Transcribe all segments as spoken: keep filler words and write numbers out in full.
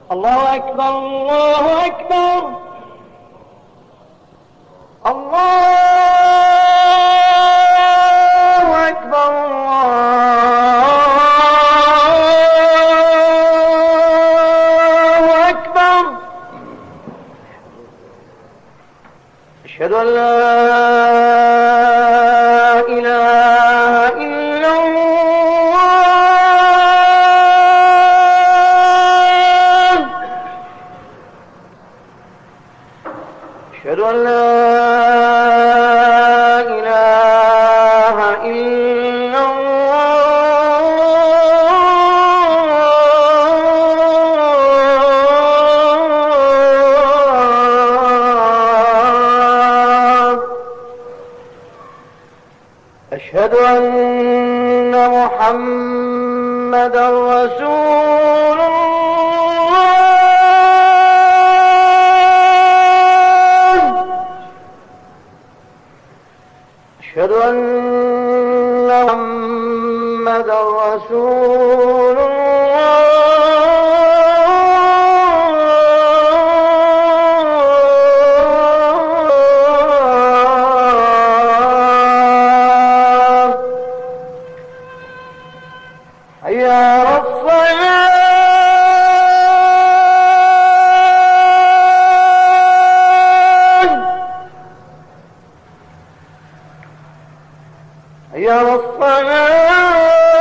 الله أكبر الله أكبر الله أكبر الله أكبر. أشهد أن لا إله إلا الله. أشهد أن لا إله إلا الله. أشهد أن محمدا رسول الله. أشهد أن محمدا رسول الله. حي على الصلاة. حي على الصلاة.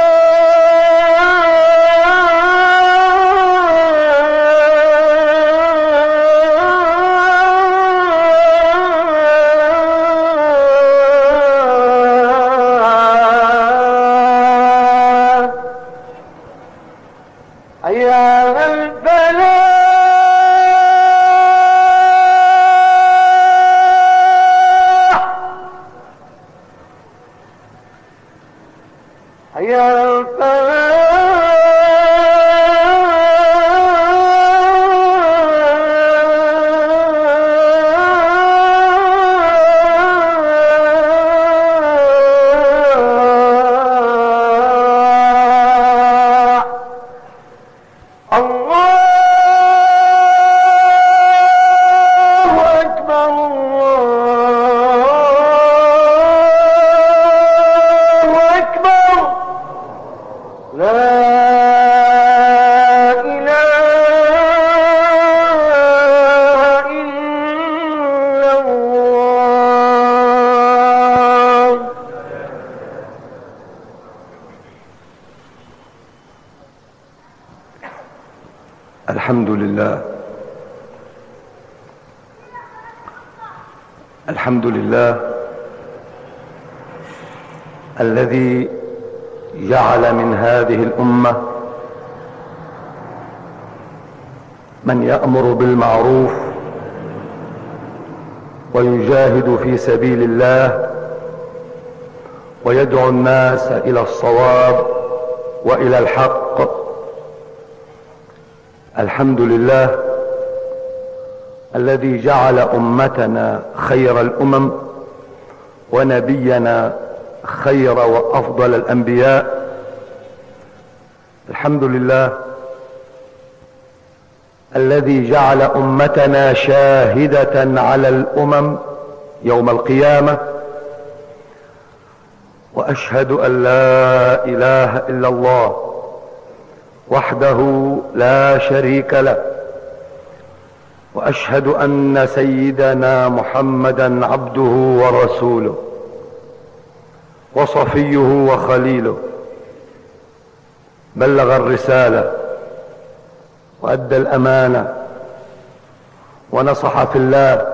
حي على الفلاح. حي على الفلاح. الله أكبر الله أكبر. لا إله إلا الله. الحمد لله الحمد لله الذي جعل من هذه الأمة من يأمر بالمعروف ويجاهد في سبيل الله ويدعو الناس إلى الصواب وإلى الحق. الحمد لله الذي جعل أمتنا خير الأمم ونبينا خير وأفضل الأنبياء. الحمد لله الذي جعل أمتنا شاهدة على الأمم يوم القيامة. وأشهد أن لا إله إلا الله وحده لا شريك له، وأشهد أن سيدنا محمدا عبده ورسوله وصفيه وخليله. بلغ الرسالة وأدى الأمانة ونصح في الله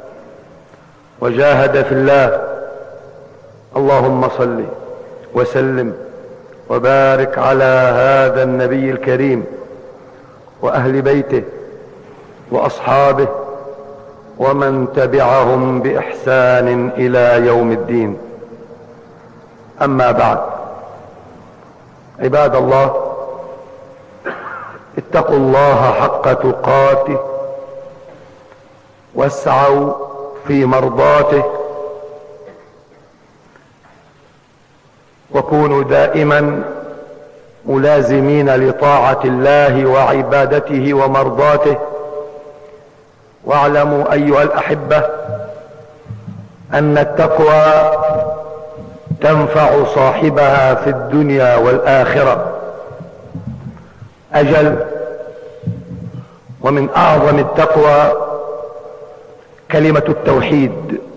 وجاهد في الله. اللهم صل وسلم وبارك على هذا النبي الكريم وأهل بيته وأصحابه ومن تبعهم بإحسان إلى يوم الدين. أما بعد، عباد الله، اتقوا الله حق تقاته واسعوا في مرضاته، وكونوا دائما ملازمين لطاعة الله وعبادته ومرضاته. واعلموا أيها الأحبة أن التقوى تنفع صاحبها في الدنيا والآخرة. أجل، ومن أعظم التقوى كلمة التوحيد،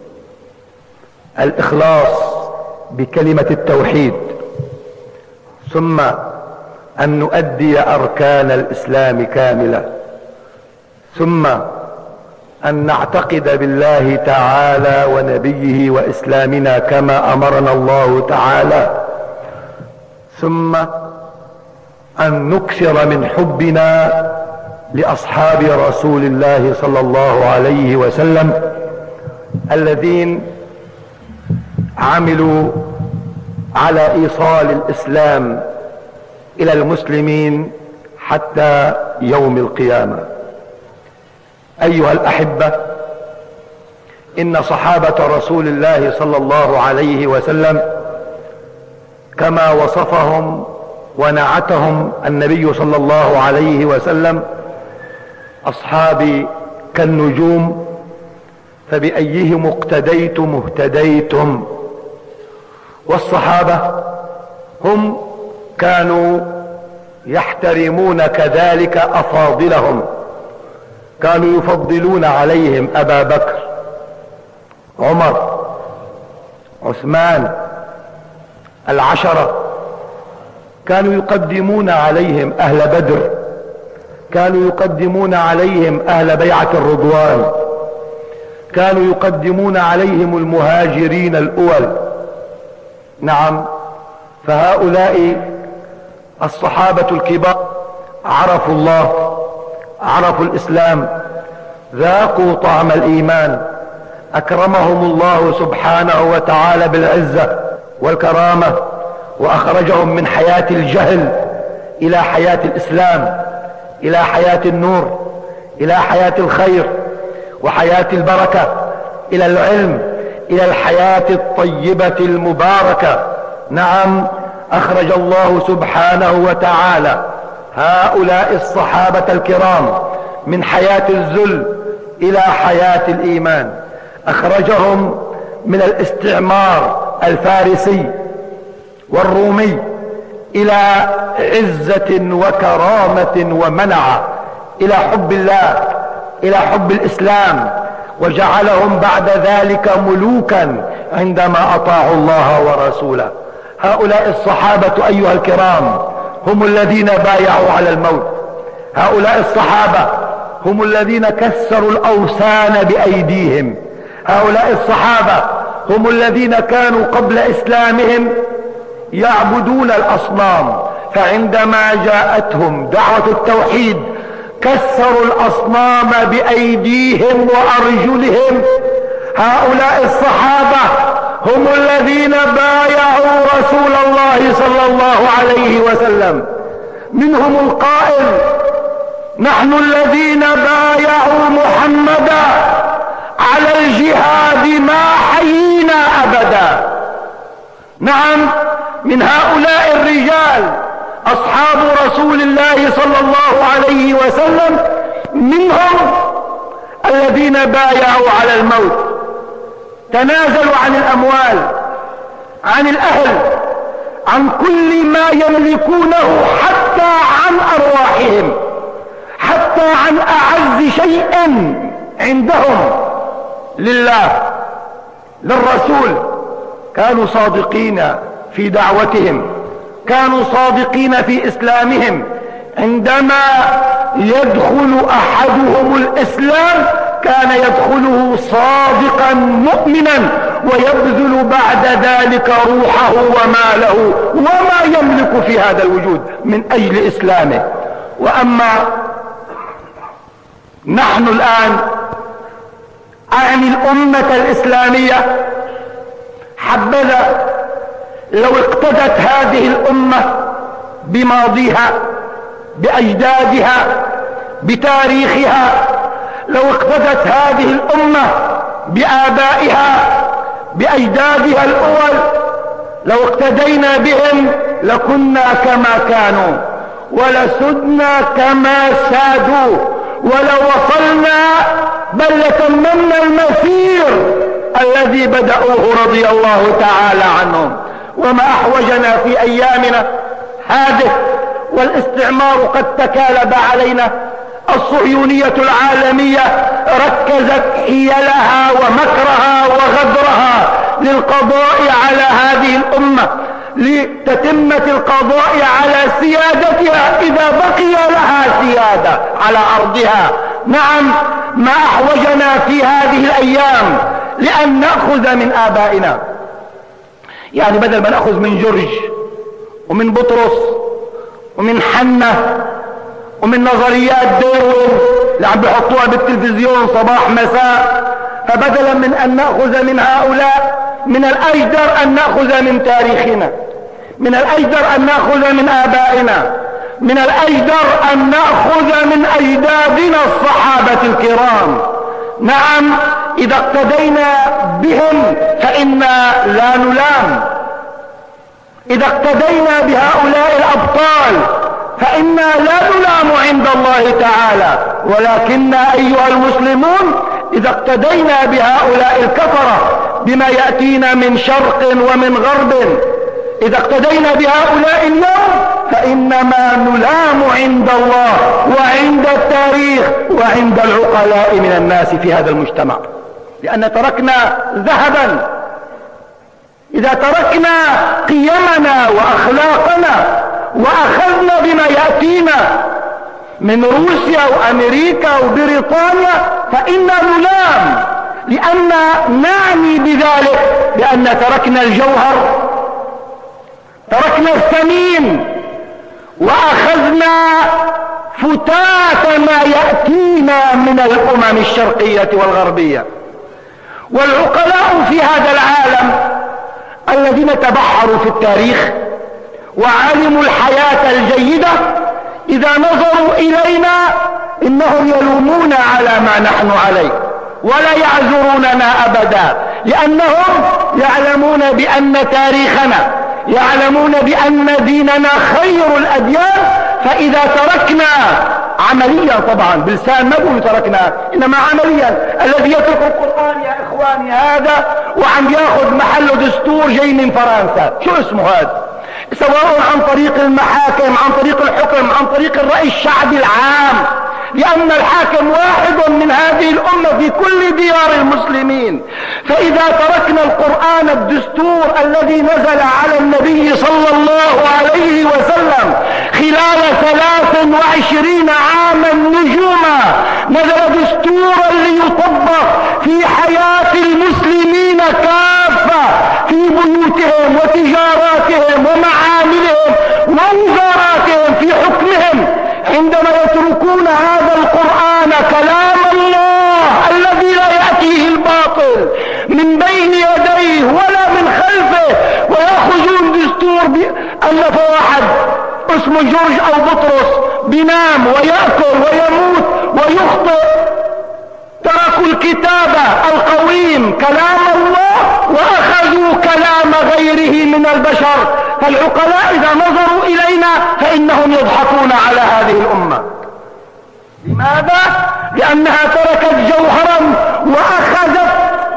الإخلاص بكلمة التوحيد، ثم أن نؤدي أركان الإسلام كاملة، ثم أن نعتقد بالله تعالى ونبيه وإسلامنا كما أمرنا الله تعالى، ثم أن نكثر من حبنا لأصحاب رسول الله صلى الله عليه وسلم الذين عملوا على إيصال الإسلام إلى المسلمين حتى يوم القيامة. أيها الأحبة، إن صحابة رسول الله صلى الله عليه وسلم كما وصفهم ونعتهم النبي صلى الله عليه وسلم: أصحابي كالنجوم فبأيهم اقتديتم اهتديتم. والصحابة هم كانوا يحترمون كذلك أفاضلهم، كانوا يفضلون عليهم أبا بكر، عمر، عثمان، العشرة، كانوا يقدمون عليهم أهل بدر، كانوا يقدمون عليهم أهل بيعة الرضوان، كانوا يقدمون عليهم المهاجرين الأول. نعم، فهؤلاء الصحابة الكبار عرفوا الله، عرفوا الإسلام، ذاقوا طعم الإيمان، أكرمهم الله سبحانه وتعالى بالعزة والكرامة، وأخرجهم من حياة الجهل إلى حياة الإسلام، إلى حياة النور، إلى حياة الخير وحياة البركة، إلى العلم، إلى الحياة الطيبة المباركة. نعم، أخرج الله سبحانه وتعالى هؤلاء الصحابة الكرام من حياة الذل إلى حياة الإيمان، أخرجهم من الاستعمار الفارسي والرومي إلى عزة وكرامة ومنعة، إلى حب الله، إلى حب الإسلام، وجعلهم بعد ذلك ملوكا عندما أطاعوا الله ورسوله. هؤلاء الصحابة أيها الكرام هم الذين بايعوا على الموت، هؤلاء الصحابة هم الذين كسروا الأوثان بأيديهم، هؤلاء الصحابة هم الذين كانوا قبل إسلامهم يعبدون الأصنام، فعندما جاءتهم دعوة التوحيد كسروا الأصنام بأيديهم وأرجلهم. هؤلاء الصحابة هم الذين بايعوا رسول الله صلى الله عليه وسلم، منهم القائل: نحن الذين بايعوا محمدا على الجهاد ما حيينا أبدا. نعم، من هؤلاء الرجال أصحاب رسول الله صلى الله عليه وسلم منهم الذين بايعوا على الموت، تنازلوا عن الأموال، عن الأهل، عن كل ما يملكونه، حتى عن أرواحهم، حتى عن أعز شيء عندهم لله، للرسول. كانوا صادقين في دعوتهم، كانوا صادقين في إسلامهم. عندما يدخل أحدهم الإسلام كان يدخله صادقا مؤمنا، ويبذل بعد ذلك روحه وماله وما يملك في هذا الوجود من أجل إسلامه. وأما نحن الآن، أعني الأمة الإسلامية، حبذا لو اقتدت هذه الأمة بماضيها، بأجدادها، بتاريخها، لو اقتدت هذه الأمة بآبائها، بأجدادها الأول، لو اقتدينا بهم لكنا كما كانوا ولسدنا كما سادوا ولو وصلنا بل لتممنا المسير الذي بدأوه رضي الله تعالى عنهم. وما أحوجنا في أيامنا هذه والاستعمار قد تكالب علينا. الصهيونية العالمية ركزت حيلها ومكرها وغدرها للقضاء على هذه الأمة، لتتمة القضاء على سيادتها إذا بقي لها سيادة على أرضها. نعم، ما أحوجنا في هذه الأيام لأن نأخذ من آبائنا، يعني بدل ما نأخذ من جورج ومن بطرس ومن حنة ومن نظريات داروين اللي عم بيحطوها بالتلفزيون صباح مساء، فبدلا من أن نأخذ من هؤلاء من الأجدر أن نأخذ من تاريخنا، من الأجدر أن نأخذ من آبائنا، من الأجدر أن نأخذ من أجدادنا الصحابة الكرام. نعم، إذا اقتدينا بهم فإنا لا نلام، إذا اقتدينا بهؤلاء الأبطال فإنا لا نلام عند الله تعالى، ولكننا أيها المسلمون إذا اقتدينا بهؤلاء الكفرة بما يأتينا من شرق ومن غرب، إذا اقتدينا بهؤلاء اليوم فإنما نلام عند الله وعند التاريخ وعند العقلاء من الناس في هذا المجتمع، لأن تركنا ذهبا. إذا تركنا قيمنا وأخلاقنا وأخذنا بما يأتينا من روسيا وأمريكا وبريطانيا فإنا نلام، لأن نعني بذلك بأن تركنا الجوهر، تركنا الثمين، وأخذنا فتات ما يأتينا من الأمم الشرقية والغربية. والعقلاء في هذا العالم الذين تبحروا في التاريخ وعلموا الحياة الجيدة إذا نظروا إلينا إنهم يلومون على ما نحن عليه ولا يعذروننا أبدا، لأنهم يعلمون بأن تاريخنا، يعلمون بأن ديننا خير الأديان. فإذا تركنا عمليا، طبعا بلسان ما بقول تركنا، إنما عمليا، الذي يترك القرآن يا إخواني هذا وعم ياخذ محله دستور جاي من فرنسا، شو اسمه هذا؟ سواء عن طريق المحاكم، عن طريق الحكم، عن طريق الرأي الشعبي العام، لأن الحاكم واحد من هذه الأمة في كل ديار المسلمين. فإذا تركنا القرآن الدستور الذي نزل على النبي صلى الله عليه وسلم خلال ثلاث وعشرين عاما نجوما، نزل دستورا ليطبق في حياة المسلمين كافة، في بيوتهم وتجاراتهم ومعاملهم ووزاراتهم، في حكمهم، عندما يتركون هذا القرآن كلام الله الذي لا يأتيه الباطل من بين يديه ولا من خلفه، ويأخذون دستور ألف واحد اسمه جورج أو بطرس بينام ويأكل ويموت ويخطئ، تركوا الكتابة القويم كلام الله وأخذوا كلام غيره من البشر. فالعقلاء إذا نظروا إلينا فإنهم يضحكون على هذه الأمة. لماذا؟ لأنها تركت جوهرا وأخذت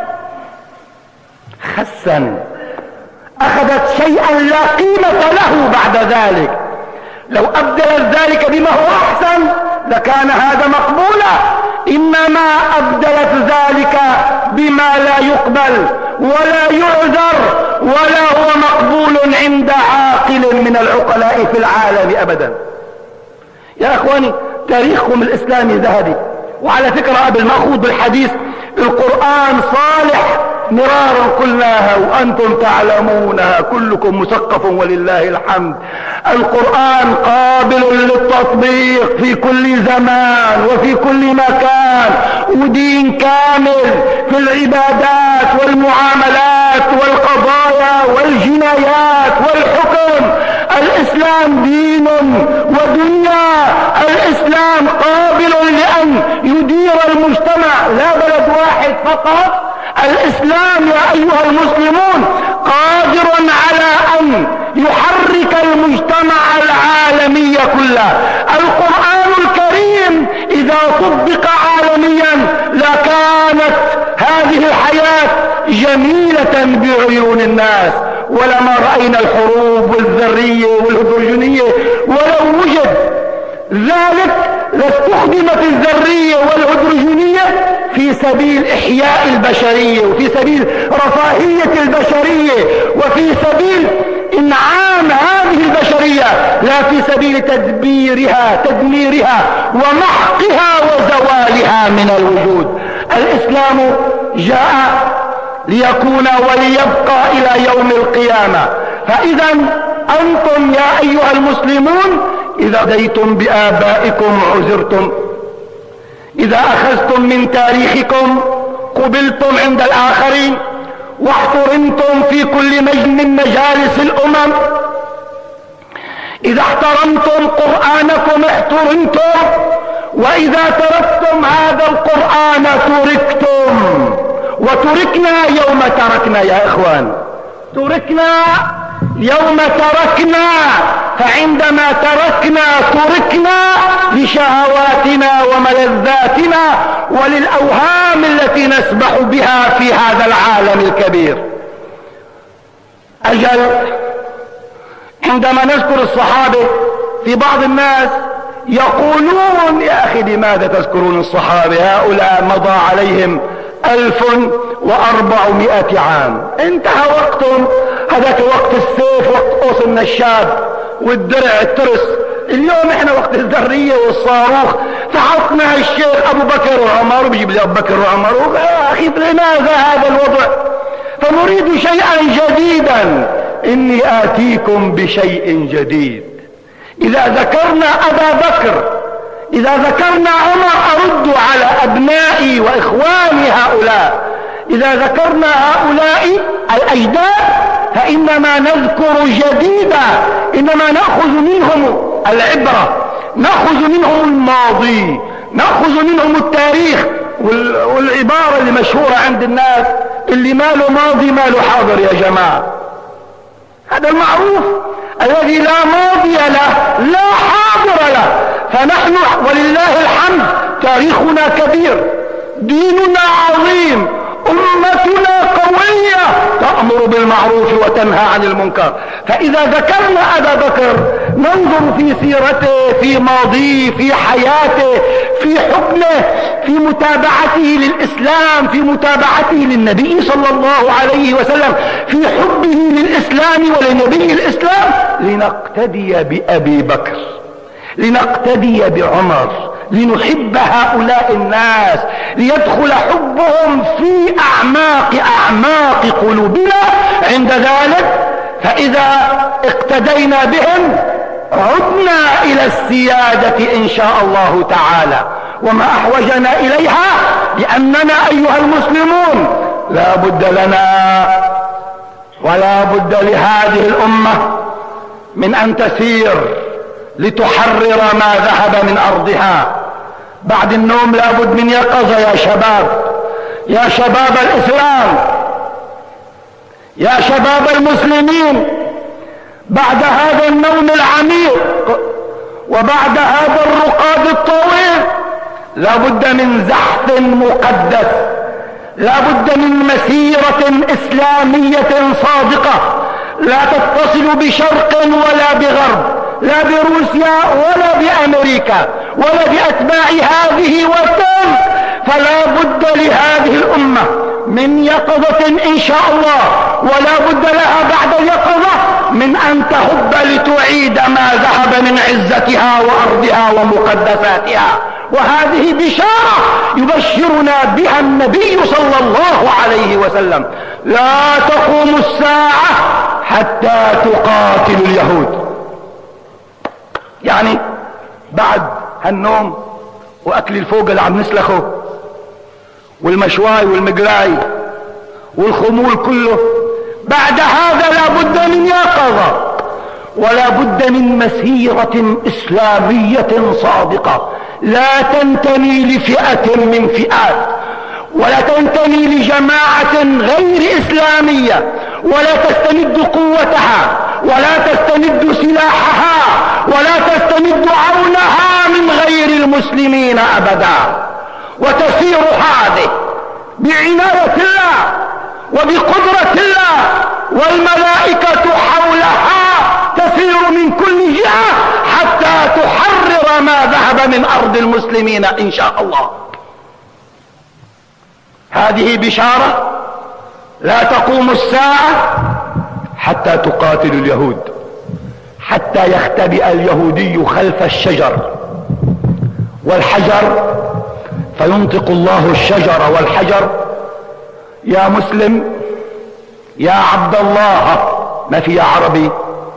خسا، أخذت شيئا لا قيمة له بعد ذلك. لو أبدلت ذلك بما هو أحسن لكان هذا مقبولا، إنما أبدلت ذلك بما لا يقبل ولا يعذر ولا هو مقبول عند عاقل من العقلاء في العالم أبدا. يا أخواني، تاريخكم الإسلامي ذهبي، وعلى فكرة قبل ما أخوض بالحديث، القرآن صالح مرارا قلناها وأنتم تعلمونها، كلكم مثقف ولله الحمد. القرآن قابل للتطبيق في كل زمان وفي كل مكان، ودين كامل في العبادات والمعاملات والقضايا والجنايات والحكم. الإسلام دين ودنيا، الإسلام قابل لأن يدير المجتمع، لا بلد واحد فقط. الإسلام يا أيها المسلمون قادر على أن يحرك المجتمع العالمي كله. القرآن الكريم إذا طبق عالميا لكانت هذه الحياة جميلة بعيون الناس، ولما رأينا الحروب والذرية والهيدروجينية. ولو وجد ذلك لاستخدمت الذرية والهيدروجينية في سبيل إحياء البشرية، وفي سبيل رفاهية البشرية، وفي سبيل إنعام هذه البشرية، لا في سبيل تدبيرها تدميرها ومحقها وزوالها من الوجود. الإسلام جاء ليكون وليبقى إلى يوم القيامة. فإذا أنتم يا أيها المسلمون إذا أتيتم بآبائكم عذرتم، إذا أخذتم من تاريخكم قبلتم عند الآخرين، واحترمتم في كل مجلس من مجالس الأمم، إذا احترمتم قرآنكم احترمتم، وإذا تركتم هذا القرآن تركتم. وتركنا يوم تركنا يا إخوان، تركنا يوم تركنا. فعندما تركنا تركنا لشهواتنا وملذاتنا وللأوهام التي نسبح بها في هذا العالم الكبير. أجل عندما نذكر الصحابة في بعض الناس يقولون يا أخي لماذا تذكرون الصحابة؟ هؤلاء مضى عليهم ألف وأربعمائة عام، انتهى وقتهم، هذاك وقت السيف، وقت قوس النشاب والدرع الترس. اليوم احنا وقت الذرية والصاروخ. فحطنا الشيخ أبو بكر وعمر، وبيجيب لي أبو بكر وعمر. يا أخي لماذا هذا الوضع؟ فنريد شيئا جديدا. إني آتيكم بشيء جديد. إذا ذكرنا أبا بكر، إذا ذكرنا عمر أرد على أبنائي وإخواني هؤلاء. إذا ذكرنا هؤلاء الأجداد فإنما نذكر جديدا، إنما نأخذ منهم العبرة، نأخذ منهم الماضي، نأخذ منهم التاريخ. والعبارة اللي مشهورة عند الناس اللي ما له ماضي ما له حاضر يا جماعة، هذا المعروف. الذي لا ماضي له لا حاضر له. فنحن ولله الحمد تاريخنا كبير، ديننا عظيم، أمتنا قوية تأمر بالمعروف وتنهى عن المنكر. فإذا ذكرنا أبا بكر ننظر في سيرته، في ماضيه، في حياته، في حكمه، في متابعته للإسلام، في متابعته للنبي صلى الله عليه وسلم، في حبه للإسلام ولنبي الإسلام، لنقتدي بأبي بكر، لنقتدي بعمر، لنحب هؤلاء الناس، ليدخل حبهم في أعماق أعماق قلوبنا. عند ذلك فإذا اقتدينا بهم عدنا إلى السيادة إن شاء الله تعالى. وما أحوجنا إليها لأننا أيها المسلمون لا بد لنا ولا بد لهذه الأمة من أن تسير لتحرر ما ذهب من أرضها. بعد النوم لابد من يقظة يا شباب، يا شباب الإسلام، يا شباب المسلمين. بعد هذا النوم العميق وبعد هذا الرقاد الطويل لابد من زحف مقدس، لابد من مسيرة إسلامية صادقة لا تتصل بشرق ولا بغرب، لا بروسيا ولا بأمريكا ولا بأتباع هذه وتلك. فلا بد لهذه الأمة من يقظة إن شاء الله، ولا بد لها بعد اليقظة من أن تهب لتعيد ما ذهب من عزتها وأرضها ومقدساتها. وهذه بشارة يبشرنا بها النبي صلى الله عليه وسلم: لا تقوم الساعة حتى تقاتل اليهود. يعني بعد هالنوم واكل الفوق اللي عم نسلخه والمشواي والمقلاي والخمول كله، بعد هذا لا بد من يقظة ولا بد من مسيرة إسلامية صادقة لا تنتمي لفئة من فئات ولا تنتمي لجماعة غير إسلامية، ولا تستمد قوتها، ولا تستمد سلاحها، ولا تستمد عونها من غير المسلمين أبدا. وتسير هذه بعناية الله وبقدرة الله، والملائكة حولها تسير من كل جهة حتى تحرر ما ذهب من أرض المسلمين إن شاء الله. هذه بشارة لا تقوم الساعة حتى تقاتل اليهود، حتى يختبئ اليهودي خلف الشجر والحجر، فينطق الله الشجر والحجر: يا مسلم، يا عبد الله. ما في يا عربي.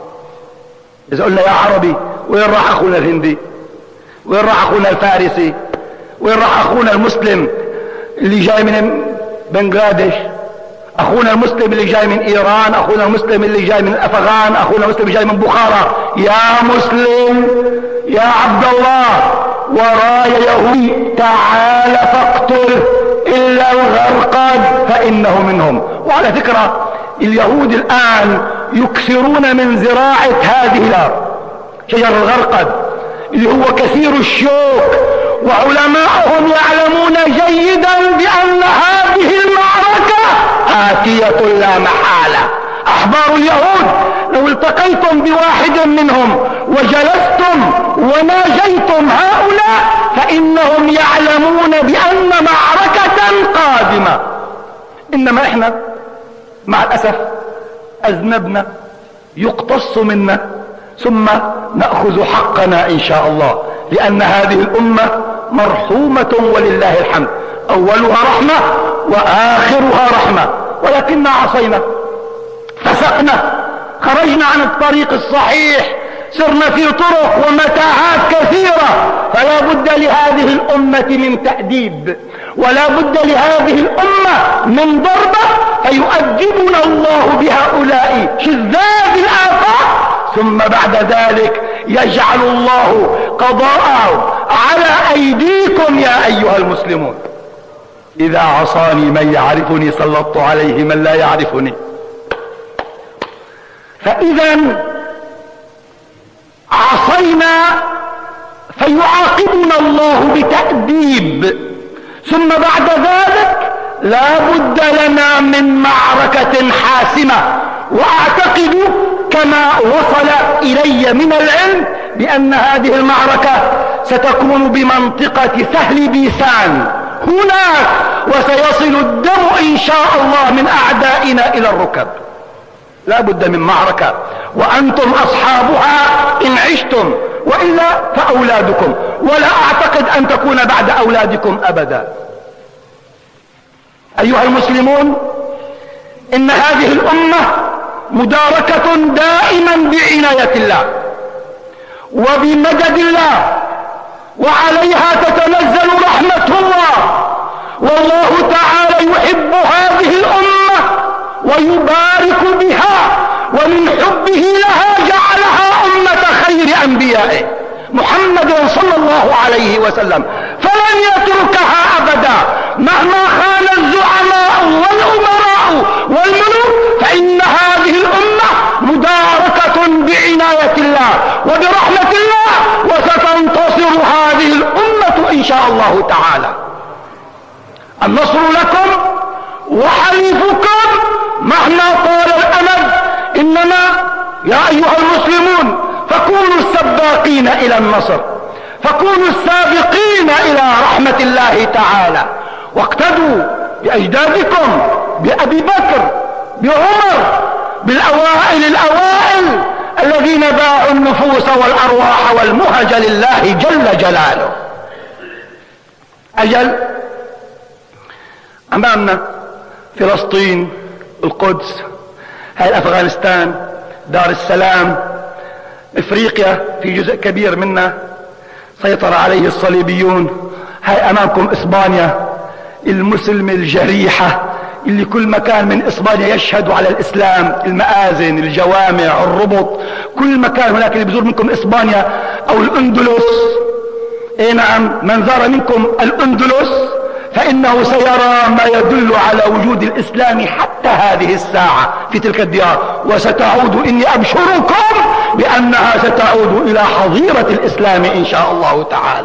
إذا قلنا يا عربي، وين راح أخونا الهندي؟ وين راح أخونا الفارسي؟ وين راح أخونا المسلم اللي جاي من بنغلاديش؟ أخونا المسلم اللي جاي من إيران؟ أخونا المسلم اللي جاي من أفغان؟ أخونا المسلم اللي جاي من بخارى؟ يا مسلم، يا عبد الله، وراي يهودي، تعال فاقتل إلا الغرقاد فإنه منهم. وعلى فكرة اليهود الآن يكثرون من زراعة هذه الأرض، شجر الغرقد اللي هو كثير الشوك، وعلماؤهم يعلمون جيدا بأن هذه المعركة آتية لا محالة. أحبار اليهود لو التقيتم بواحد منهم وجلستم وناجيتم هؤلاء فإنهم يعلمون بأن معركة قادمة. إنما إحنا مع الأسف أذنبنا، يقتص منا، ثم نأخذ حقنا إن شاء الله، لأن هذه الأمة مرحومة ولله الحمد، أولها رحمة وآخرها رحمة، ولكننا عصينا، فسقنا، خرجنا عن الطريق الصحيح، سرنا في طرق ومتاهات كثيرة. فلا بد لهذه الأمة من تأديب، ولا بد لهذه الأمة من ضربة فيؤدبنا الله بهؤلاء شذاذ الآفاق، ثم بعد ذلك يجعل الله قضاءه على أيديكم يا أيها المسلمون. إذا عصاني من يعرفني سلطت عليه من لا يعرفني. فإذا عصينا فيعاقبنا الله بتأديب، ثم بعد ذلك لا بد لنا من معركة حاسمة. وأعتقد كما وصل إلي من العلم بأن هذه المعركة ستكون بمنطقة سهل بيسان هناك، وسيصل الدم إن شاء الله من أعدائنا إلى الركب. لا بد من معركة، وأنتم أصحابها إن عشتم، وإلا فأولادكم، ولا أعتقد أن تكون بعد أولادكم أبدا. أيها المسلمون، إن هذه الأمة مداركة دائما بعناية الله وبمدد الله، وعليها تتنزل رحمة الله، والله تعالى يحب هذه الأمة ويبارك بها، ومن حبه لها جعلها أمة خير أنبيائه محمد صلى الله عليه وسلم، فلن يتركها أبدا مهما خان الزعماء والأمراء والملوك، فإن هذه الأمة مداركة بعناية الله وبرحمة الله، وستنتصر هذه الأمة إن شاء الله تعالى. النصر لكم وحليفكم مهما طال الأمد، إنما يا أيها المسلمون فكونوا السباقين إلى النصر، فكونوا السابقين إلى رحمة الله تعالى، واقتدوا بأجدادكم، بأبي بكر، بعمر، بالأوائل الأوائل الذين باعوا النفوس والأرواح والمهج لله جل جلاله. أجل أمامنا فلسطين، القدس، هاي أفغانستان، دار السلام، إفريقيا في جزء كبير منها سيطر عليه الصليبيون، هاي أمامكم إسبانيا المسلمة الجريحة اللي كل مكان من إسبانيا يشهد على الإسلام، المآذن، الجوامع، الربط، كل مكان هناك. اللي بزور منكم إسبانيا أو الأندلس، إيه نعم، من زار منكم الأندلس فإنه سيرى ما يدل على وجود الإسلام حتى هذه الساعة في تلك الديار، وستعود، إني أبشركم بأنها ستعود إلى حظيرة الإسلام إن شاء الله تعالى.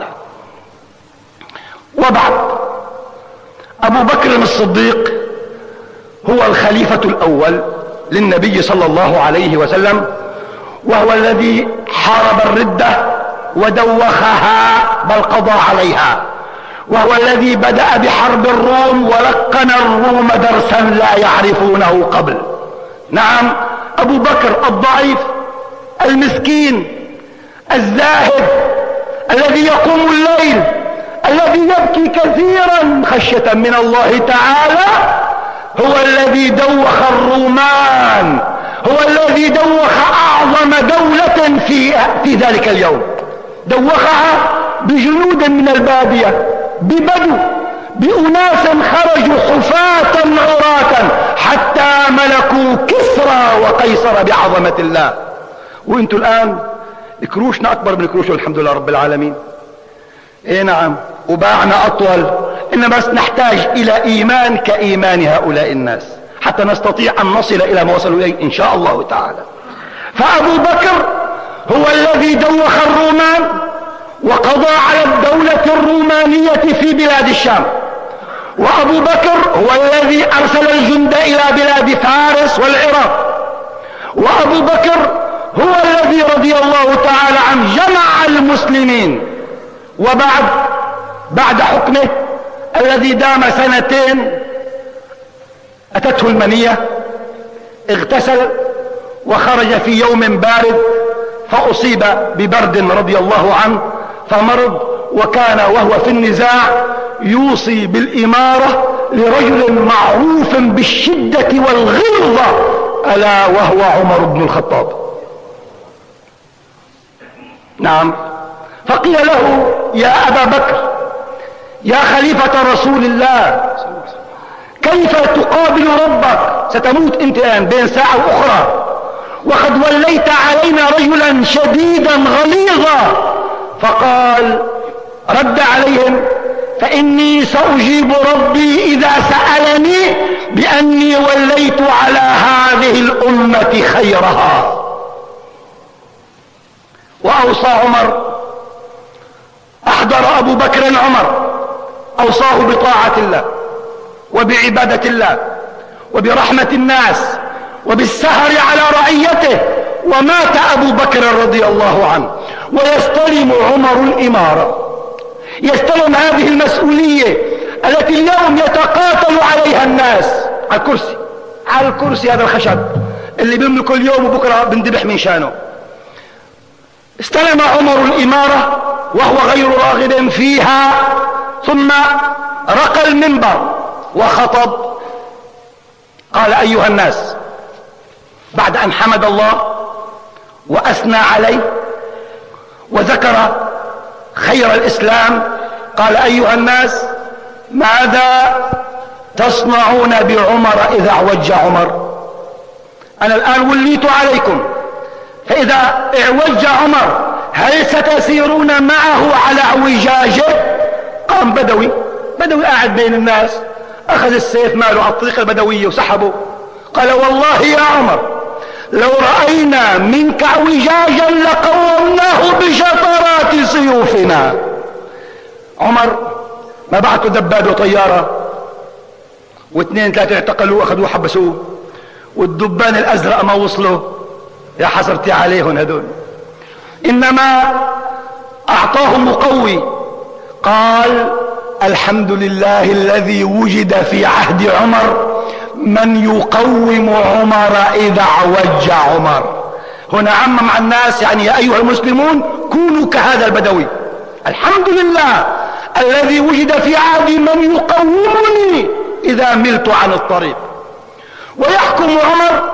وبعد، أبو بكر الصديق هو الخليفة الأول للنبي صلى الله عليه وسلم، وهو الذي حارب الردة ودوخها بل قضى عليها، وهو الذي بدأ بحرب الروم ولقن الروم درسا لا يعرفونه قبل. نعم، أبو بكر الضعيف المسكين الزاهد الذي يقوم الليل، الذي يبكي كثيرا خشية من الله تعالى، هو الذي دوخ الرومان، هو الذي دوخ أعظم دولة في, في ذلك اليوم، دوخها بجنود من البادية، ببدو، بأناس خرجوا حفاة عراة حتى ملكوا كسرى وقيصر بعظمة الله. وانتوا الآن كروشنا أكبر من كروشه الحمد لله رب العالمين. ايه نعم، وباعنا أطول، إن بس نحتاج إلى إيمان كإيمان هؤلاء الناس حتى نستطيع أن نصل إلى ما وصلوا إليه إن شاء الله تعالى. فأبو بكر هو الذي دوخ الرومان وقضى على الدولة الرومانية في بلاد الشام، وأبو بكر هو الذي أرسل الجند إلى بلاد فارس والعراق، وأبو بكر هو الذي رضي الله تعالى عنه جمع المسلمين. وبعد بعد حكمه الذي دام سنتين أتته المنية، اغتسل وخرج في يوم بارد فأصيب ببرد رضي الله عنه فمرض، وكان وهو في النزاع يوصي بالإمارة لرجل معروف بالشدة والغلظة ألا وهو عمر بن الخطاب. نعم، فقيل له يا أبا بكر يا خليفة رسول الله، كيف تقابل ربك؟ ستموت انت الآن بين ساعة وأخرى، وقد وليت علينا رجلا شديدا غليظا. فقال رد عليهم فإني سأجيب ربي إذا سألني بأني وليت على هذه الأمة خيرها. وأوصى عمر، أحضر أبو بكر عمر، أوصاه بطاعة الله وبعبادة الله وبرحمة الناس وبالسهر على رعيته. ومات أبو بكر رضي الله عنه ويستلم عمر الإمارة، يستلم هذه المسؤولية التي اليوم يتقاتل عليها الناس على الكرسي، على الكرسي هذا الخشب اللي بيملكه اليوم وبكرة بندبح من شانه. استلم عمر الإمارة وهو غير راغب فيها، ثم رقى المنبر وخطب، قال أيها الناس، بعد أن حمد الله وأثنى عليه وذكر خير الإسلام، قال أيها الناس ماذا تصنعون بعمر إذا اعوج عمر؟ أنا الآن وليت عليكم، فإذا اعوج عمر هل ستسيرون معه على اعوجاجه؟ قام بدوي بدوي قاعد بين الناس، أخذ السيف ماله على الطريقة البدوية وسحبه، قال والله يا عمر لو رأينا منك اعوجاجا لقومناه بشطرات سيوفنا. عمر ما بعثوا دبابة وطيارة واثنين ثلاثة اعتقلوه أخذوه حبسوه، والدبان الأزرق ما وصلوا، يا حسرتي عليهم هدول، إنما أعطاه مقوي، قال الحمد لله الذي وجد في عهد عمر من يقوم عمر إذا اعوج عمر. هنا عمم عن الناس، يعني يا أيها المسلمون كونوا كهذا البدوي، الحمد لله الذي وجد في عهدي من يقومني إذا ملت عن الطريق. ويحكم عمر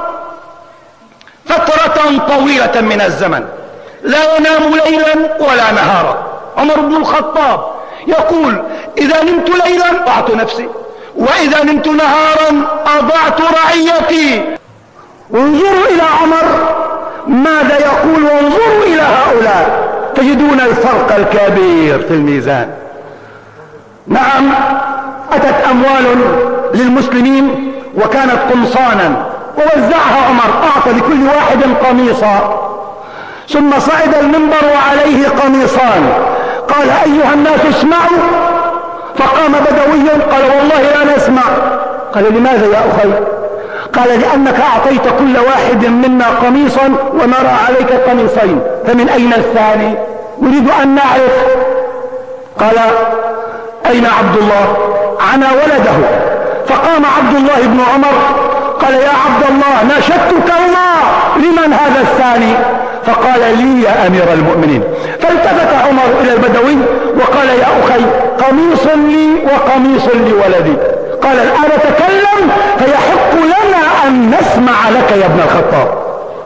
فترة طويلة من الزمن، لا ينام ليلا ولا نهارا. عمر بن الخطاب يقول إذا نمت ليلا أضعت نفسي، وإذا نمت نهارا أضعت رعيتي. انظروا إلى عمر ماذا يقول، وانظروا إلى هؤلاء تجدون الفرق الكبير في الميزان. نعم، أتت أموال للمسلمين وكانت قمصانا ووزعها عمر، أعطى لكل واحد قميصا، ثم صعد المنبر وعليه قميصان، قال أيها الناس اسمعوا، فقام بدوي قال والله لا نسمع. قال لماذا يا أخي؟ قال لأنك أعطيت كل واحد منا قميصا ونرى عليك قميصين، فمن أين الثاني؟ نريد أن نعرف. قال أين عبد الله؟ عنا ولده. فقام عبد الله بن عمر قال يا عبد الله ناشدتك الله، لمن هذا الثاني؟ فقال لي يا أمير المؤمنين. فالتفت عمر إلى البدوي وقال يا أخي قميص لي وقميص لولدي. قال الآن تكلم فيحق لنا أن نسمع لك يا ابن الخطاب.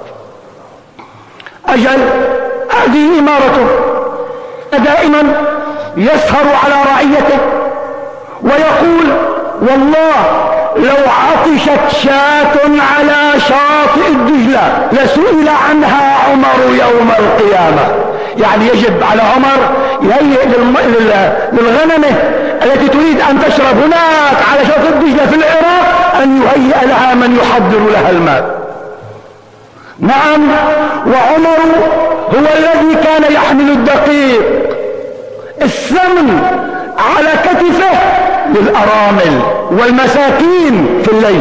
أجل هذه إمارته، دائما يسهر على رعيته ويقول والله لو عطشت شاة على شاطئ الدجلة لسئل عنها عمر يوم القيامة. يعني يجب على عمر يهيئ للغنمة التي تريد أن تشرب هناك على شاطئ الدجلة في العراق أن يهيئ لها من يحضر لها الماء. نعم، وعمر هو الذي كان يحمل الدقيق السمن على كتفه للأرامل والمساكين في الليل.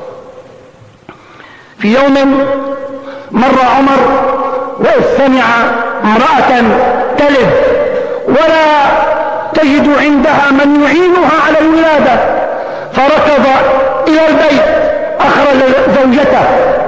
في يوم مر عمر وإذ سمع امرأة تلد ولا تجد عندها من يعينها على الولادة، فركض إلى البيت، أخرج زوجته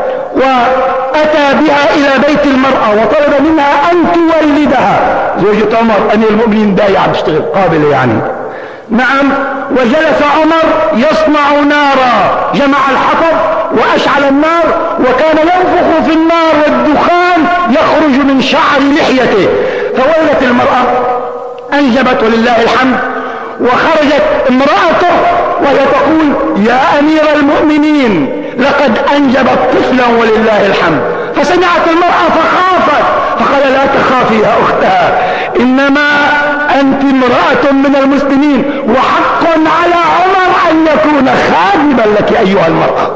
وأتى بها إلى بيت المرأة وطلب منها أن تولدها. زوجة عمر أمير المؤمنين بايعة بتشتغل قابلة يعني. نعم، وجلس عمر يصنع نارا، جمع الحطب وأشعل النار وكان ينفخ في النار والدخان يخرج من شعر لحيته. فولت المرأة، أنجبت ولله الحمد، وخرجت امرأته وهي تقول يا أمير المؤمنين لقد أنجبت طفلا ولله الحمد. فسمعت المرأة فخافت، فقال لا تخافي يا أختها، إنما أنت امرأة من المسلمين وحق على عمر أن يكون خادما لك أيها المرأة.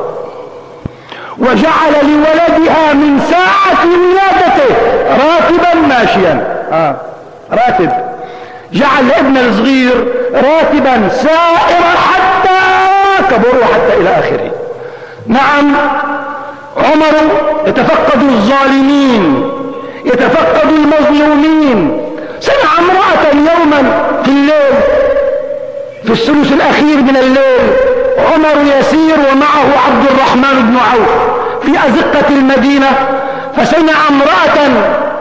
وجعل لولدها من ساعة ولادته راتبا ماشيا، آه. راتب، جعل لابن الصغير راتبا سائرا حتى كبر وحتى إلى آخره. نعم، عمر يتفقد الظالمين، يتفقد المظلومين. سمع امرأة يوما في الليل في الثلث الأخير من الليل، عمر يسير ومعه عبد الرحمن بن عوف في أزقة المدينة، فسمع امرأة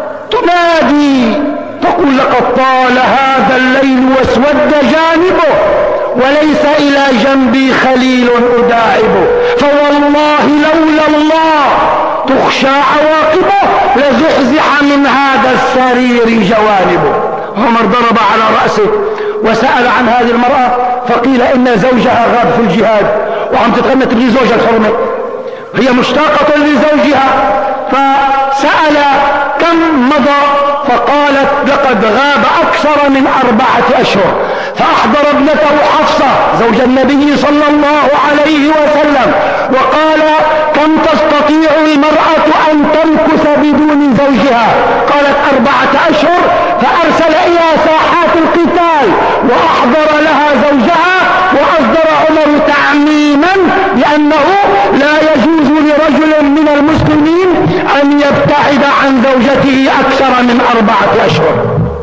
تنادي تقول لقد طال هذا الليل واسود جانبه وليس إلى جنبي خليل أداعبه، فوالله لولا الله تخشى عواقبه لزحزح من هذا السرير جوانبه. عمر ضرب على رأسه وسأل عن هذه المرأة، فقيل إن زوجها غاب في الجهاد وعم تتغنت بزوجها الحرمة، هي مشتاقة لزوجها، فسأل كم مضى، فقالت لقد غاب أكثر من أربعة أشهر. فأحضر ابنته حفصة زوج النبي صلى الله عليه وسلم وقال كم تستطيع المرأة أن تمكث بدون زوجها؟ قالت أربعة أشهر. فأرسل إلى ساحات القتال وأحضر لها زوجها، وأصدر عمر تعميما بأنه لا يجوز لرجل من المسلمين أن يبتعد عن زوجته أكثر من أربعة أشهر.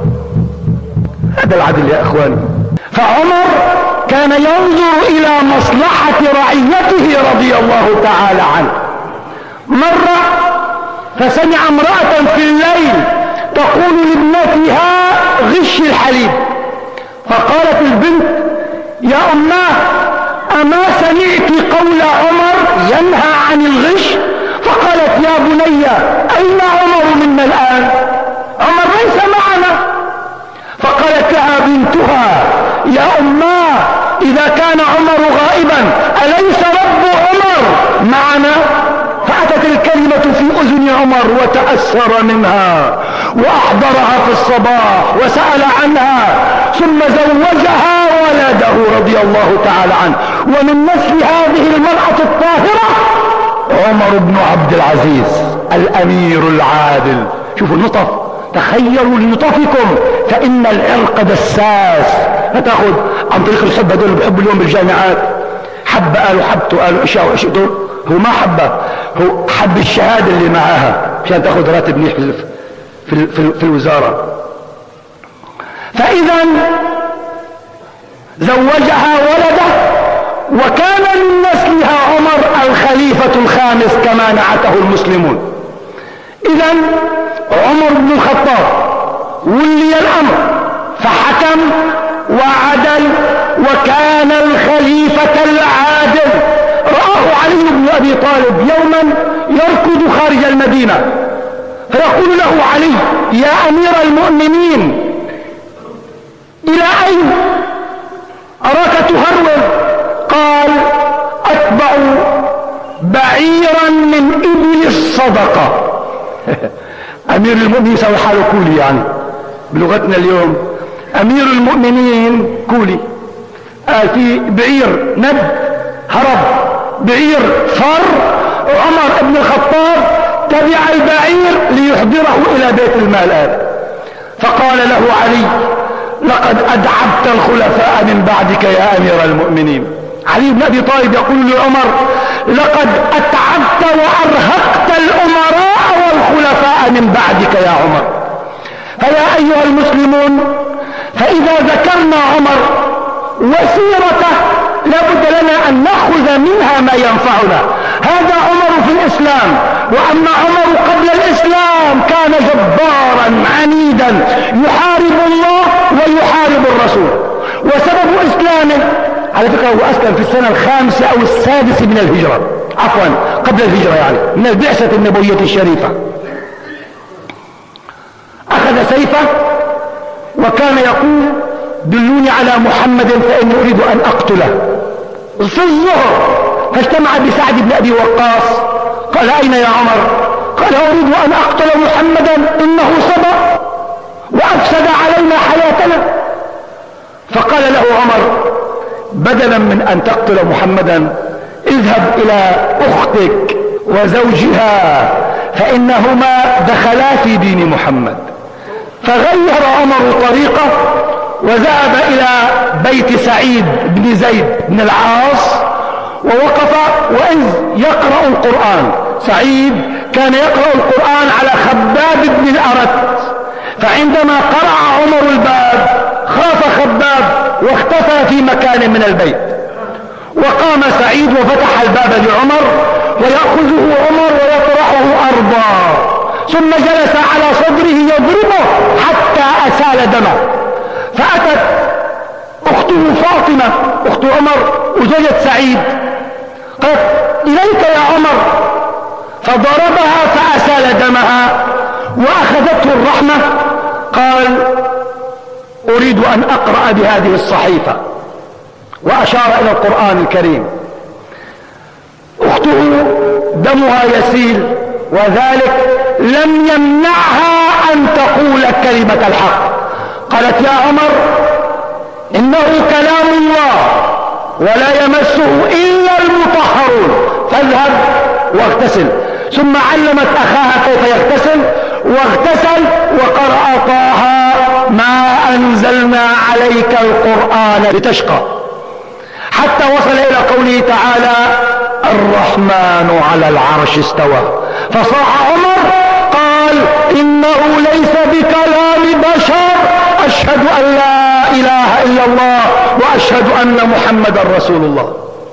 هذا العدل يا أخواني. فعمر كان ينظر إلى مصلحة رعيته رضي الله تعالى عنه. مرة فسمع امرأة في الليل تقول لابنتها غش الحليب، فقالت البنت يا أماه أما سمعت قول عمر ينهى عن الغش؟ فقالت يا بني أين عمر منا الآن؟ عمر ليس معنا. فقالت لها بنتها يا أماه إذا كان عمر غائبا أليس رب عمر معنا؟ فأتت الكلمة في أذن عمر وتأثر منها وأحضرها في الصباح وسأل عنها، ثم زوجها ولده رضي رضي الله تعالى عنه. ومن نسل هذه المرأة الطاهرة عمر بن عبد العزيز الأمير العادل. شوفوا اللطف، تخيلوا للطفكم، فإن العرق دساس. فتاخذ عن طريق الحب، هذول بحب اليوم بالجامعات حب قالوا حبته قالوا اشياء واشياء، هو ما حبه، هو حب الشهادة اللي معاها عشان تاخذ راتب منيح في, في, في, في الوزارة. فإذا زوجها ولده، وكان من نسلها عمر الخليفة الخامس كما نعته المسلمون. إذا عمر بن الخطاب ولي الأمر فحكم وعدل، وكان الخليفة العادل. رآه علي بن أبي طالب يوما يركض خارج المدينة، فيقول له علي: يا أمير المؤمنين، إلى أين أراك تهرول؟ قال: أتبع بعيرا من إبل الصدقة. أمير المؤمنين سوى حاله كولي، يعني بلغتنا اليوم أمير المؤمنين كولي. قال في بعير نب هرب، بعير فر، عمر بن الخطاب تبع البعير ليحضره إلى بيت المال. آل فقال له علي: لقد أدعبت الخلفاء من بعدك يا أمير المؤمنين. علي بن أبي طالب يقول لعمر: لقد أتعبت وأرهقت الأمراء والخلفاء من بعدك يا عمر. فيا أيها المسلمون، فإذا ذكرنا عمر وسيرته لابد لنا أن نأخذ منها ما ينفعنا. هذا عمر في الإسلام، وأما عمر قبل الإسلام كان جبارا عنيدا يحارب الله ويحارب الرسول. وسبب إسلامه، على فكرة هو أسلم في السنة الخامسة أو السادسة من الهجرة، عفوا قبل الهجرة، يعني من البعثة النبوية الشريفة. أخذ سيفه وكان يقول: دلوني على محمد فإني أريد أن أقتله. في الظهر فاجتمع بسعد بن أبي وقاص، قال: أين يا عمر؟ قال: أريد أن أقتل محمدا، إنه سبق وأفسد علينا حياتنا. فقال له عمر: بدلا من أن تقتل محمدا اذهب إلى أختك وزوجها فإنهما دخلا في دين محمد. فغير عمر طريقه وذهب إلى بيت سعيد بن زيد بن العاص ووقف وإذ يقرأ القرآن. سعيد كان يقرأ القرآن على خباب بن الأرت، فعندما قرأ عمر الباب خاف خباب واختفى في مكان من البيت. وقام سعيد وفتح الباب لعمر ويأخذه عمر ويطرحه أرضا، ثم جلس على صدره يضربه حتى أسال دمه. فأتت أخته فاطمة أخت عمر وزوجة سعيد، قالت: إليك يا عمر. فضربها فأسال دمها وأخذته الرحمة. قال: أريد أن أقرأ بهذه الصحيفة، وأشار إلى القرآن الكريم. أخته دمها يسيل، وذلك لم يمنعها أن تقول كلمة الحق. قالت: يا عمر، إنه كلام الله ولا يمسه إلا المطهرون، فاذهب واغتسل. ثم علمت أخاها كيف يغتسل، واغتسل وقرأ طه ما أنزلنا عليك القرآن لتشقى، حتى وصل إلى قوله تعالى: الرحمن على العرش استوى. فصاح عمر قال: إنه ليس بكلام بشر، أشهد أن لا إله إلا الله وأشهد أن محمدا رسول الله.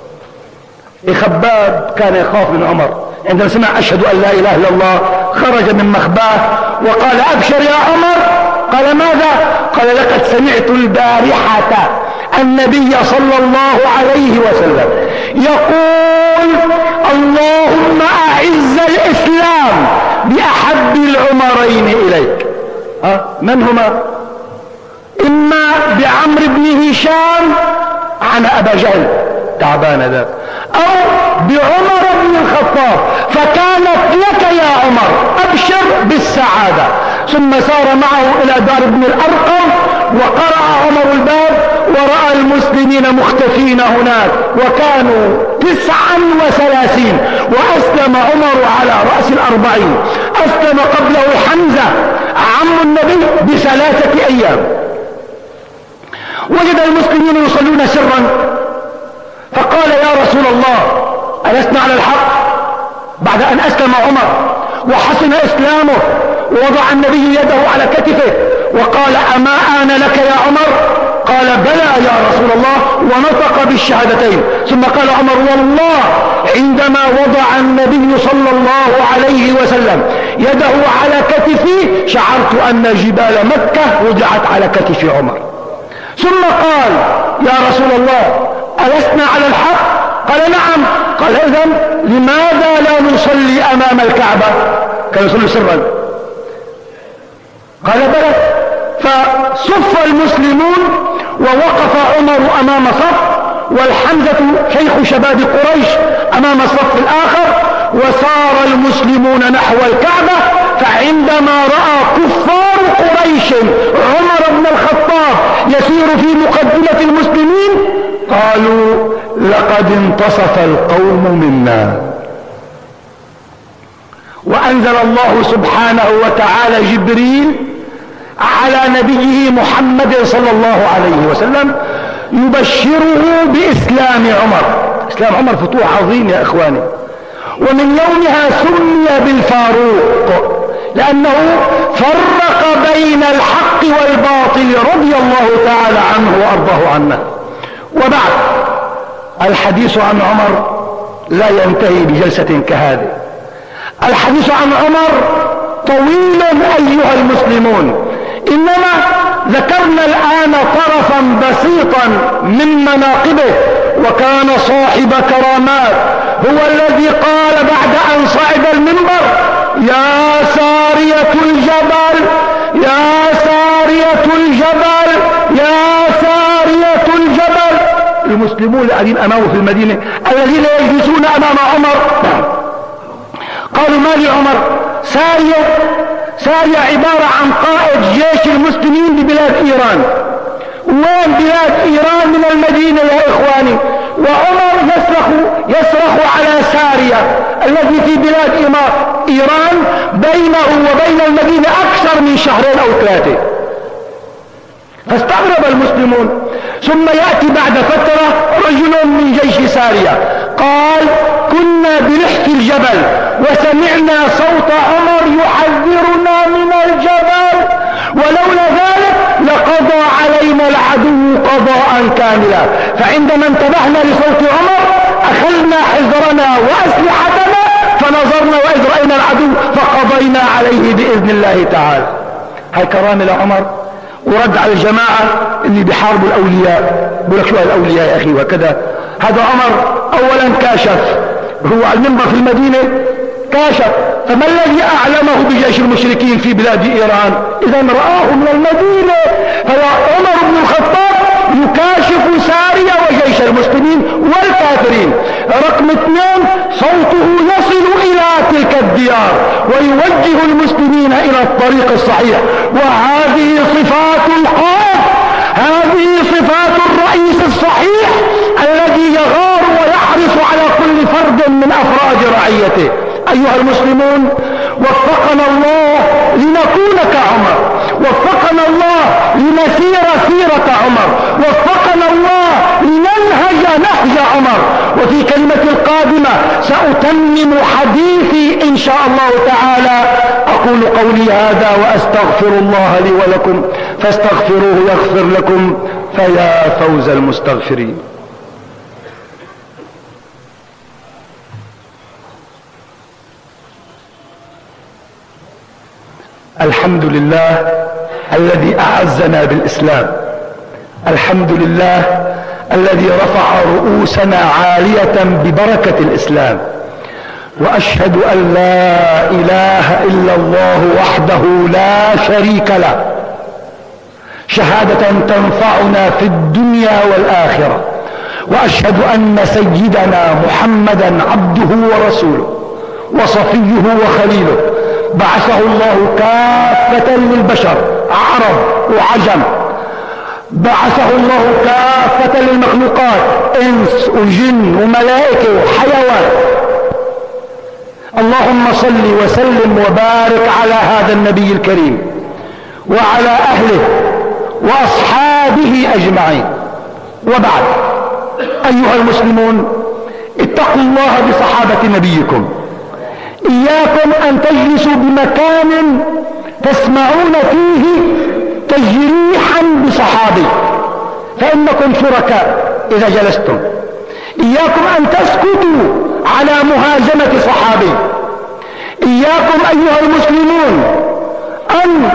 خباب كان يخاف من عمر، عندما سمع أشهد أن لا إله إلا الله خرج من مخباه وقال: أبشر يا عمر. قال: ماذا؟ قال: لقد سمعت البارحة النبي صلى الله عليه وسلم يقول: اللهم أعز الإسلام بأحب العمرين إليك. ها؟ من هما؟ إما بعمر بن هشام عن أبا جهل تعبان ذاك، أو بعمر بن الخطاب، فكانت لك يا عمر، أبشر بالسعادة. ثم سار معه إلى دار ابن الأرقم وقرأ عمر الباب ورأى المسلمين مختفين هناك وكانوا تسعا وثلاثين، وأسلم عمر على رأس الأربعين. أسلم قبله حمزة عم النبي بثلاثة أيام. وجد المسلمين يصلون سرا فقال يا رسول الله ألسنا على الحق؟ بعد أن أسلم عمر وحسن إسلامه ووضع النبي يده على كتفه وقال أما آن لك يا عمر؟ قال بلى يا رسول الله، ونطق بالشهادتين. ثم قال عمر والله عندما وضع النبي صلى الله عليه وسلم يده على كتفي شعرت أن جبال مكة وضعت على كتف عمر. ثم قال يا رسول الله ألسنا على الحق؟ قال نعم. قال إذن لماذا لا نصلي أمام الكعبة؟ كان يصلي سرا. قال بلى. فصف المسلمون ووقف عمر أمام صف، والحمزة شيخ شباب قريش أمام الصف الآخر، وسار المسلمون نحو الكعبة. فعندما رأى كفار قريش عمر بن الخطاب يسير في مقدمة المسلمين قالوا لقد انتصف القوم منا. وأنزل الله سبحانه وتعالى جبريل على نبيه محمد صلى الله عليه وسلم يبشره بإسلام عمر. إسلام عمر فتوح عظيم يا إخواني، ومن يومها سمي بالفاروق لأنه فرق بين الحق والباطل رضي الله تعالى عنه وأرضاه عنا. وبعد الحديث عن عمر لا ينتهي بجلسة كهذه. الحديث عن عمر طويل أيها المسلمون، إنما ذكرنا الآن طرفا بسيطا من مناقبه. وكان صاحب كرامات، هو الذي قال بعد أن صعد المنبر يا سارية الجبل يا سارية الجبل يا سارية الجبل. المسلمون الذين أمامه في المدينة الذين يجلسون أمام عمر قالوا ما لعمر؟ سارية سارية عبارة عن قائد جيش المسلمين ببلاد إيران. وين بلاد إيران من المدينة يا إخواني؟ وعمر يصرخ يصرخ على سارية الذي في بلاد إيران بينه وبين المدينة أكثر من شهرين أو ثلاثة. فاستغرب المسلمون. ثم يأتي بعد فترة رجل من جيش سارية قال كنا بلحف الجبل وسمعنا صوت عمر يحذرنا من الجبل، ولولا ذلك لقضى علينا العدو قضاء كاملا. فعندما انتبهنا لصوت عمر أخذنا حذرنا وأسلحتنا فنظرنا وإذ رأينا العدو فقضينا عليه بإذن الله تعالى. هاي كرامة لعمر. ورد على الجماعة اللي بيحاربوا الأولياء، بقول لك شو الأولياء يا أخي وكذا. هذا عمر أولا كاشف، هو على المنبر في المدينة كاشف. فما الذي أعلمه بجيش المشركين في بلاد إيران؟ إذا رآه من المدينة. فعمر بن الخطاب يكاشف سارية وجيش المسلمين والكافرين. رقم اثنين صوته يصل إلى تلك الديار ويوجه المسلمين إلى الطريق الصحيح. وهذه صفات القائد، هذه صفات الرئيس الصحيح الذي يغار ويحرص على كل فرد من أفراد رعيته. أيها المسلمون وفقنا الله لنكون كعمر، وفقنا الله لنسير سيرة عمر، وفقنا الله لننهج نهج عمر. وفي كلمة القادمة سأتمم حديثي إن شاء الله تعالى. أقول قولي هذا وأستغفر الله لي ولكم فاستغفروه يغفر لكم، فيا فوز المستغفرين. الحمد لله الذي أعزنا بالإسلام، الحمد لله الذي رفع رؤوسنا عالية ببركة الإسلام، وأشهد أن لا إله إلا الله وحده لا شريك له شهادة تنفعنا في الدنيا والآخرة. وأشهد أن سيدنا محمدا عبده ورسوله وصفيه وخليله، بعثه الله كافة للبشر عرب وعجم، بعثه الله كافة للمخلوقات، انس وجن وملائكة وحيوان. اللهم صل وسلم وبارك على هذا النبي الكريم وعلى اهله واصحابه اجمعين. وبعد، ايها المسلمون، اتقوا الله بصحابة نبيكم. اياكم ان تجلسوا بمكان تسمعون فيه تجريحا بصحابي، فانكم شركاء اذا جلستم. اياكم ان تسكتوا على مهاجمة صحابي. اياكم ايها المسلمون ان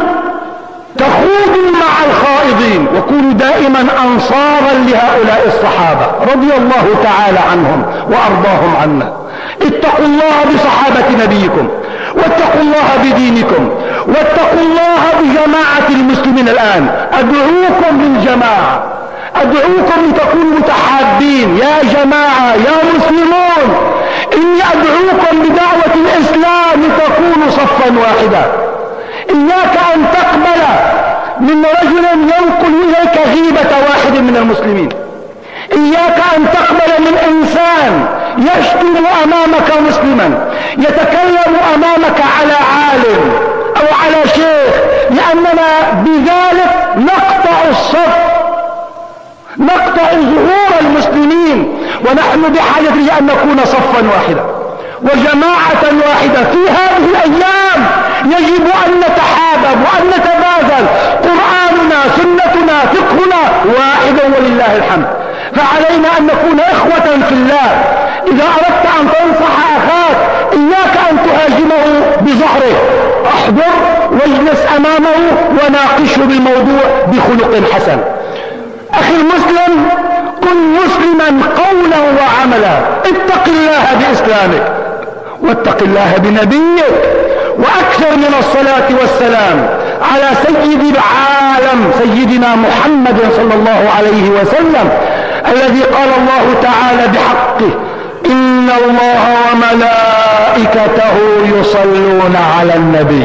تخوضوا مع الخائضين، وكونوا دائما انصارا لهؤلاء الصحابة رضي الله تعالى عنهم وارضاهم عنا. اتقوا الله بصحابة نبيكم، واتقوا الله بدينكم، واتقوا الله بجماعة المسلمين. الآن أدعوكم للجماعة، أدعوكم لتكونوا متحابين. يا جماعة يا مسلمون، إني أدعوكم بدعوة الإسلام لتكونوا صفا واحدا. إياك أن تقبل من رجل ينقل إليك غيبة واحد من المسلمين. إياك أن تقبل من إنسان يشتم أمامك مسلما، يتكلم أمامك على عالم أو على شيخ، لأننا بذلك نقطع الصف، نقطع ظهور المسلمين، ونحن بحاجة لأن نكون صفا واحدا وجماعة واحدة. في هذه الأيام يجب أن نتحابب وأن نتبادل. قرآننا، سنتنا، فقهنا واحد ولله الحمد. فعلينا أن نكون إخوة في الله. إذا أردت أن تنصح أخاك إياك أن تهاجمه بظهره، احضر واجلس أمامه وناقشه بالموضوع بخلق حسن. أخي المسلم، كن مسلما قولا وعملا. اتق الله بإسلامك واتق الله بنبيك، وأكثر من الصلاة والسلام على سيد العالم سيدنا محمد صلى الله عليه وسلم، الذي قال الله تعالى بحقه: إن الله وملائكته يصلون على النبي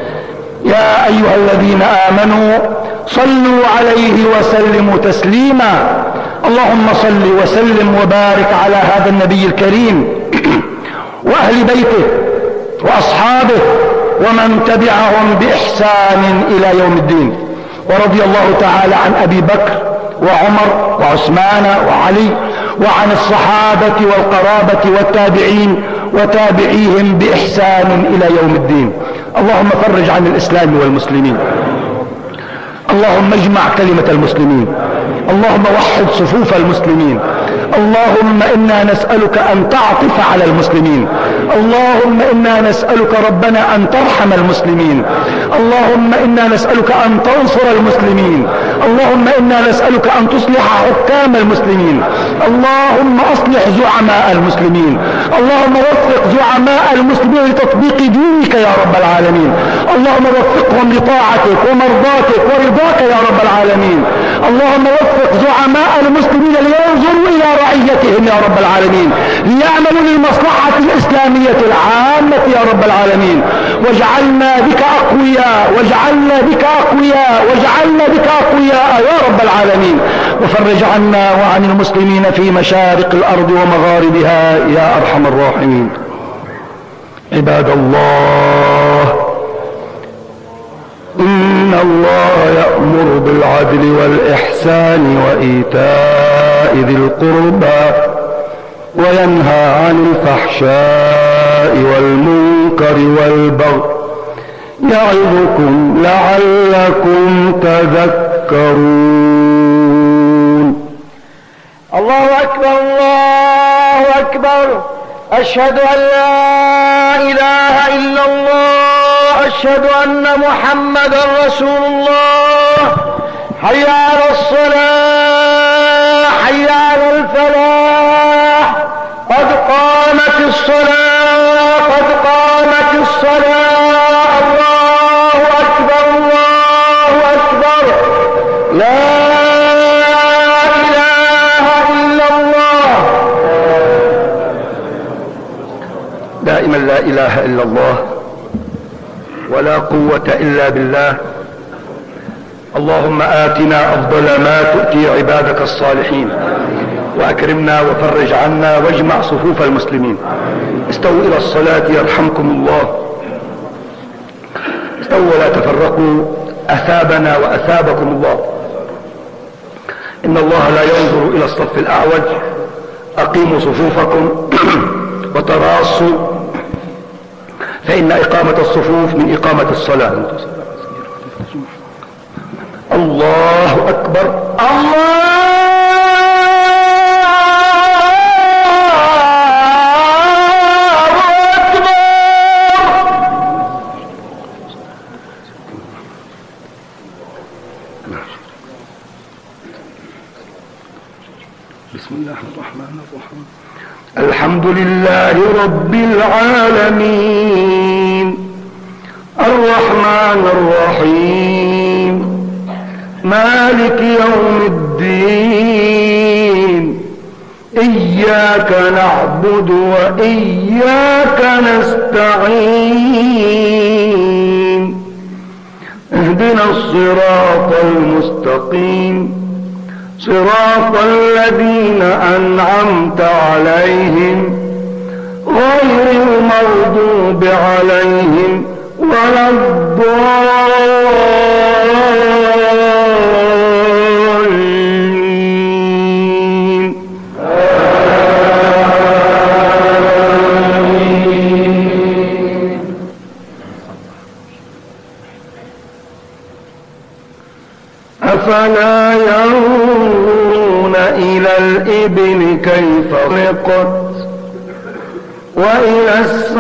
يا أيها الذين آمنوا صلوا عليه وسلموا تسليما. اللهم صل وسلم وبارك على هذا النبي الكريم وأهل بيته وأصحابه ومن تبعهم بإحسان إلى يوم الدين. ورضي الله تعالى عن أبي بكر وعمر وعثمان وعلي، وعن الصحابة والقرابة والتابعين وتابعيهم بإحسان إلى يوم الدين. اللهم فرج عن الإسلام والمسلمين، اللهم اجمع كلمة المسلمين، اللهم وحد صفوف المسلمين. اللهم إنا نسألك أن تعطف على المسلمين، اللهم إنا نسألك ربنا أن ترحم المسلمين، اللهم إنا نسألك أن تنصر المسلمين، اللهم إنا نسألك أن تصلح حكام المسلمين، اللهم أصلح زعماء المسلمين، اللهم وفق زعماء المسلمين لتطبيق دينك يا رب العالمين، اللهم وفقهم لطاعتك ومرضاتك ورضاك يا رب العالمين، اللهم وفق زعماء المسلمين لينظروا إلى رعيتهم يا رب العالمين، ليعملوا للمصلحة الإسلامية العامة يا رب العالمين. واجعلنا بك أقوياء، واجعلنا بك أقوياء، واجعلنا بك أقوياء يا رب العالمين. وفرج عنا وعن المسلمين في مشارق الأرض ومغاربها يا أرحم الراحمين. عباد الله، إن الله يأمر بالعدل والإحسان وإيتاء ذي القربى وينهى عن الفحشاء والمنكر والبغي يعظكم لعلكم تذكرون. الله أكبر، الله أكبر. أشهد أن لا إله إلا الله، أشهد أن محمدا رسول الله. حي على الصلاة، حي على الفلاح، قد قامت الصلاة، قد قامت الصلاة. الله أكبر، الله أكبر. لا إله إلا الله. دائما لا إله إلا الله ولا قوة إلا بالله. اللهم آتنا أفضل ما تؤتي عبادك الصالحين، وأكرمنا وفرج عنا واجمع صفوف المسلمين. استووا إلى الصلاة يرحمكم الله. استووا ولا تفرقوا، أثابنا وأثابكم الله. إن الله لا ينظر إلى الصف الأعوج. أقيموا صفوفكم وتراصوا، فإن إقامة الصفوف من إقامة الصلاة. الله أكبر. الله بسم الله الرحمن الرحيم. الحمد لله رب العالمين، الرحمن الرحيم، مالك يوم الدين، إياك نعبد وإياك نستعين، اهدنا الصراط المستقيم، صراط الذين أنعمت عليهم غير المغضوب عليهم ولا الضالين. أفلا ينظرون إلى الإبل كيف خلقت وإلى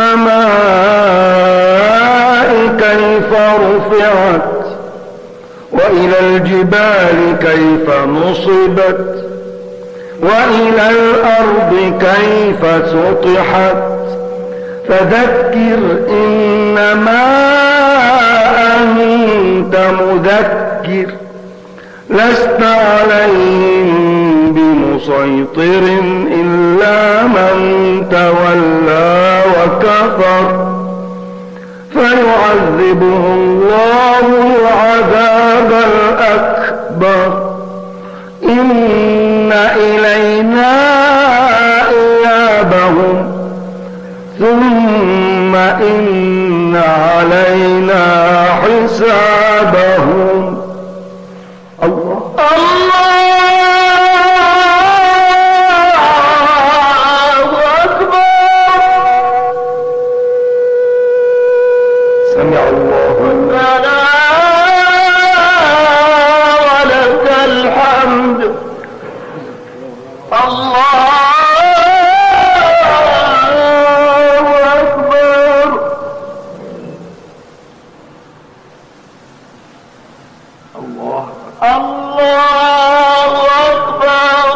السماء كيف رفعت وإلى الجبال كيف نصبت وإلى الأرض كيف سطحت فذكر إنما أنت مذكر لست عليهم بمسيطر إلا من تولى وكفر فيعذبه الله العذاب الأكبر إن إلينا إيابهم ثم إن علينا حسابهم. الله الله أكبر. سمع الله لنا ولك الحمد. الله أكبر. الله الله أكبر.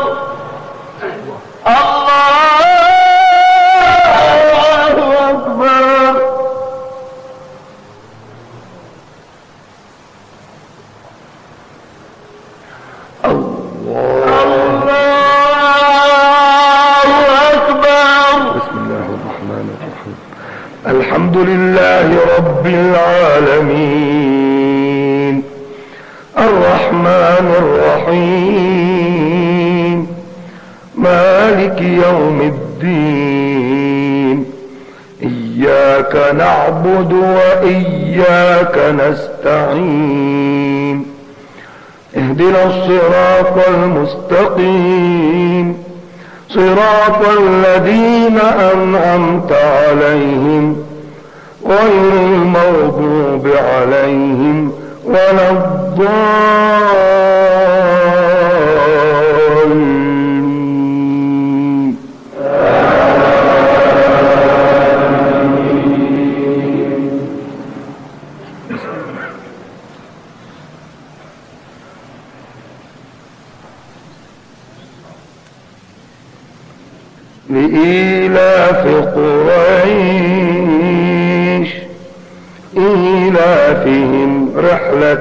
الله أكبر. الله أكبر. بسم الله الرحمن الرحيم. الحمد لله رب العالمين، الرحمن الرحيم، مالك يوم الدين، إياك نعبد وإياك نستعين، اهدنا الصراط المستقيم، صراط الذين أنعمت عليهم غير المغضوب عليهم ولا الضالين. لإيلاف قريش إيلافهم رحلة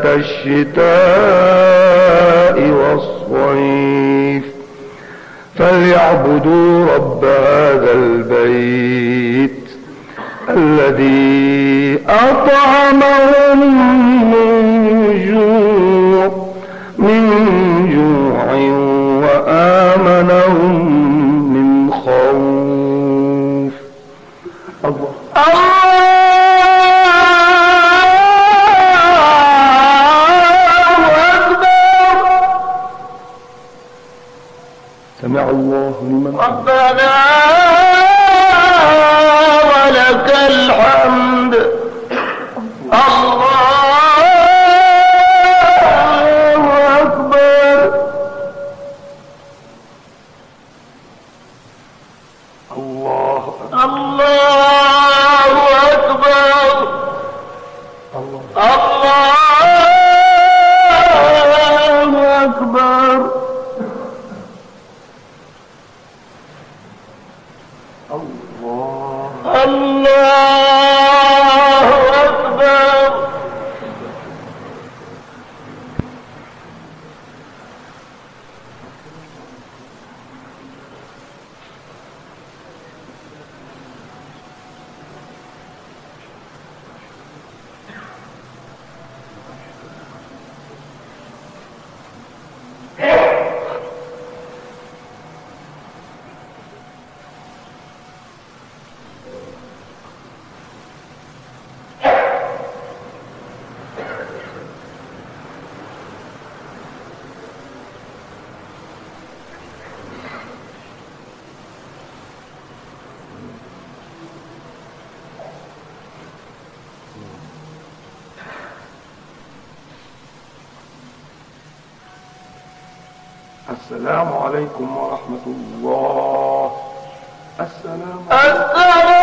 الشتاء والصيف فليعبدوا رب هذا البيت الذي أطعمهم من جوع من جوع وآمنهم من خوف. الله الله أكبر. سمع الله لمن ربنا ولك الحمد. الله أكبر. الله الله أكبر. الله الله أكبر. الله الله أكبر. السلام عليكم ورحمة الله. السلام السلام